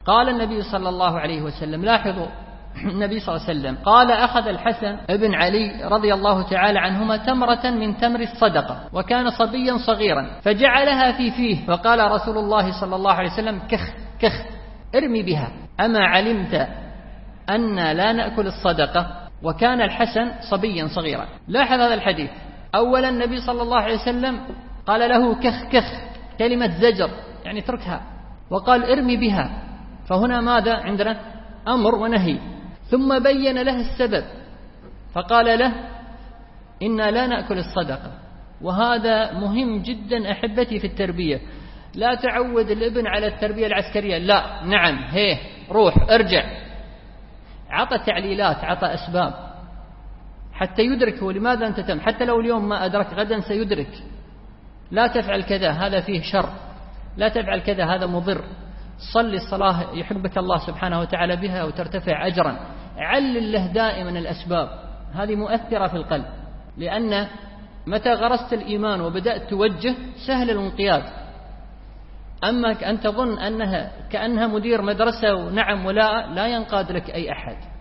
قال النبي صلى الله عليه وسلم، لاحظوا النبي صلى الله عليه وسلم قال: أخذ الحسن ابن علي رضي الله تعالى عنهما تمرة من تمر الصدقة وكان صبيا صغيرا فجعلها في فيه، فقال رسول الله صلى الله عليه وسلم: كخ كخ ارمي بها، أما علمت أن لا نأكل الصدقة؟ وكان الحسن صبيا صغيرا. لاحظ هذا الحديث، أولا النبي صلى الله عليه وسلم قال له كخ كخ، كلمة زجر يعني تركها، وقال ارمي بها، فهنا ماذا عندنا؟ أمر ونهي. ثم بين له السبب فقال له: إنا لا نأكل الصدقة. وهذا مهم جدا أحبتي في التربية، لا تعود الابن على التربية العسكرية، لا نعم هيه روح ارجع، عطى تعليلات، عطى أسباب حتى يدرك هو لماذا أنت تم، حتى لو اليوم ما أدرك غدا سيدرك. لا تفعل كذا هذا فيه شر، لا تفعل كذا هذا مضر، صلي الصلاة يحبك الله سبحانه وتعالى بها وترتفع أجرا. علل له دائما الأسباب، هذه مؤثرة في القلب، لأن متى غرست الإيمان وبدأت توجه سهل الانقياد. أما أن تظن أنها كأنها مدير مدرسة ونعم ولا، لا ينقاد لك أي أحد.